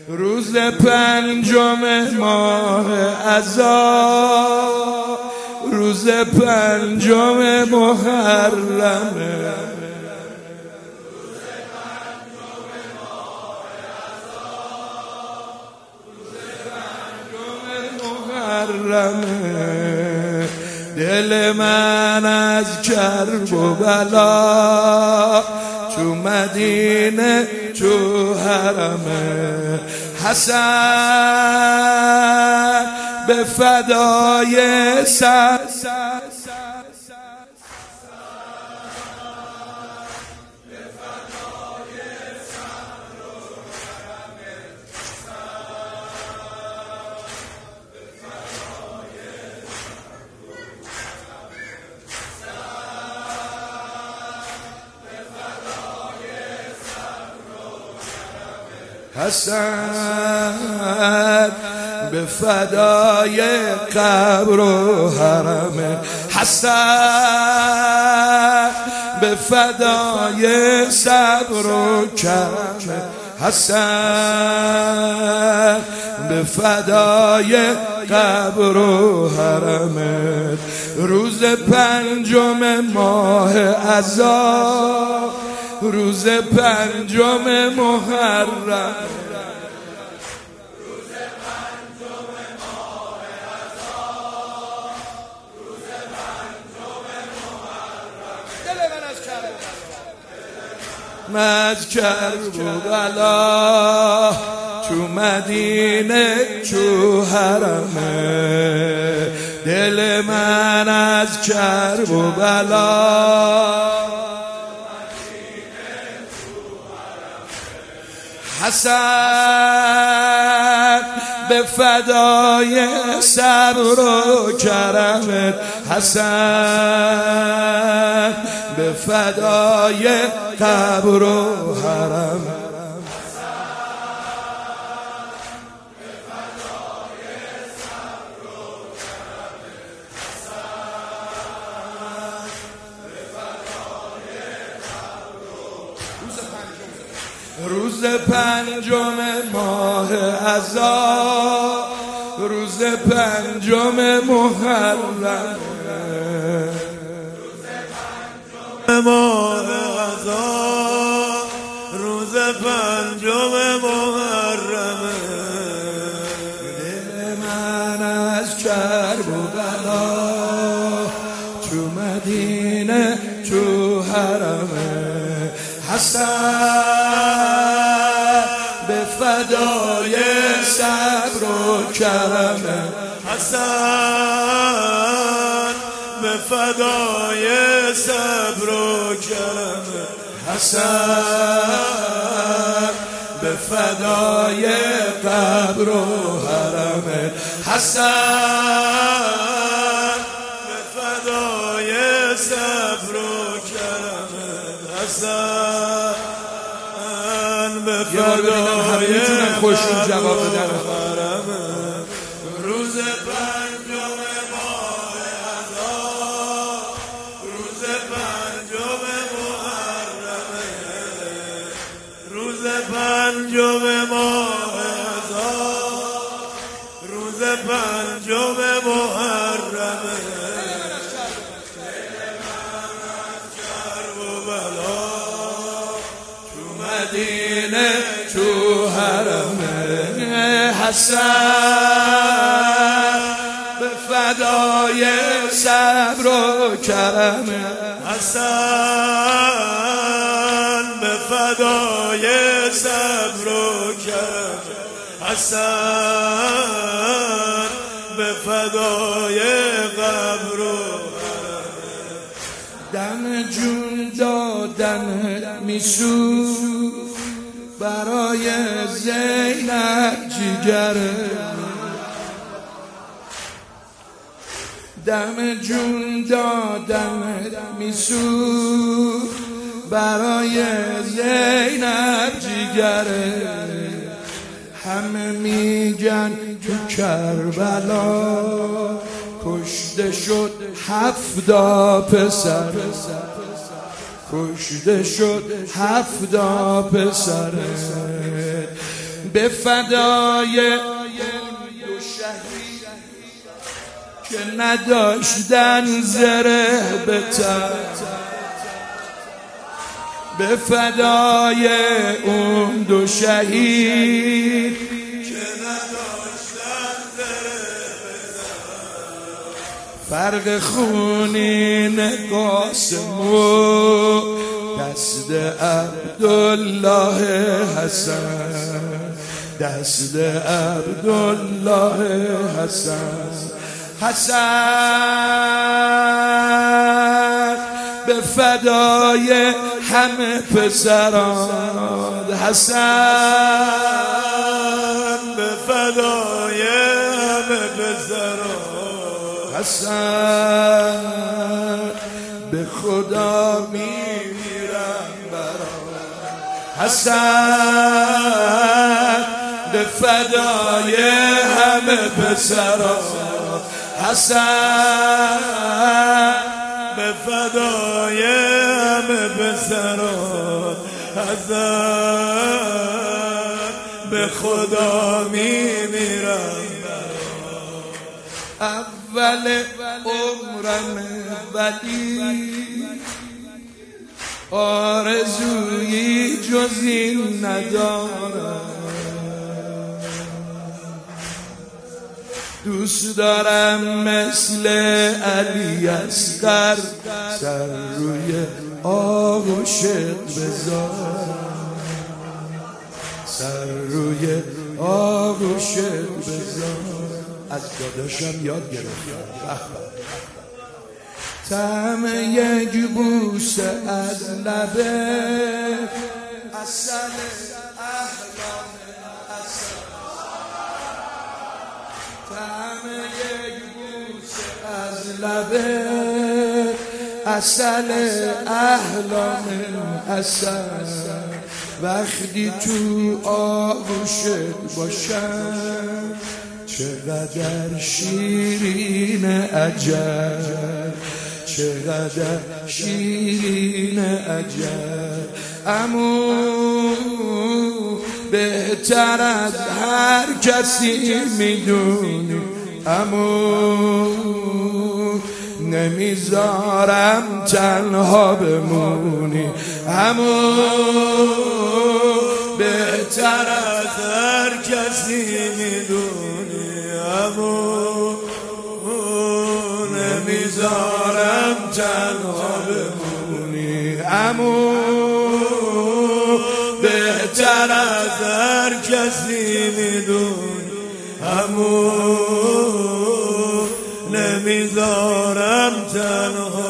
روز پنجم ماه عذار، روز پنجم محرمه، دل من از کرب و بلا تو مدینه تو حرمه، حسن به فدای سر حسن به فدای قبر و حرم، حسن به فدای صبر و کرم، حسن به فدای قبر و حرم. روز پنجم ماه عذار، روز پنجم محرم، از کرب و بلا تو مدینه تو حرمه، دل من از کرب و بلا حسن به فدای صبر و کرمت، حسن به فدای قبر و حرم، روز پنجم ماه عذار، روز پنجم محرم، ماه عذار، روز پنجم محرم، دل من از کرب و بلا تو مدینه تو حرمه، حسن به فدای صبر و کرمه، حسن به فدای صبر و کرمه، حسن به فدای قبر و حرمه، حسن به فدای صبر و کرمه، حسن به فدای خوشون جواب بدن. روز پنجم ماه عذار، روز پنجم محرمه، روز پنجم ماه عذار، روز پنجم محرمه، مدینه تو حرمه، حسن به فدای صبر و کرمه، حسن به فدای صبر و کرمه، حسن به فدای قبر و دم جون دادن میسوز برای زینب جیگره، دم جون دادن میسوز برای زینب جیگره، همه میگن تو کربلا کشته شد 7 پسر، کشته شد 7 پسر، به فدای دو شهید که نداشتن زره به تن، به فدای اون دو شهید که نداشتن زره به تن. فرق خونین قاسم و دست عبدالله حسن، دست عبدالله حسن. حسن به فدای همه پسران، حسن به فدای همه پسران، حسن به خدا میمیرم برات، حسن به فدای همه پسران، حسن به فدای همه پسران، حسن به خدا میمیرم. اول عمرم ولی آرزویی جز این ندارم، دوست دارم مثل علی اصغر سر روی آغوشت بذارم، سر روی آغوشت بذارم. از داداشم یاد گرفتم طعم یک بوسه از لبه، عسل احلام عسل، طعم یک بوسه از لبه، عسل احلام عسل. وقتی تو آغوشت باشم چقدر شیرین عجب، چقدر شیرین عجب. عمو بهتر از هر کسی میدونی، عمو نمیذارم تنها بمونی، عمو بهتر از هر کسی میدونی، عمو نمیذارم تنها بمونی، عمو بهتر از هر کسی میدونی، عمو نمیذارم تنها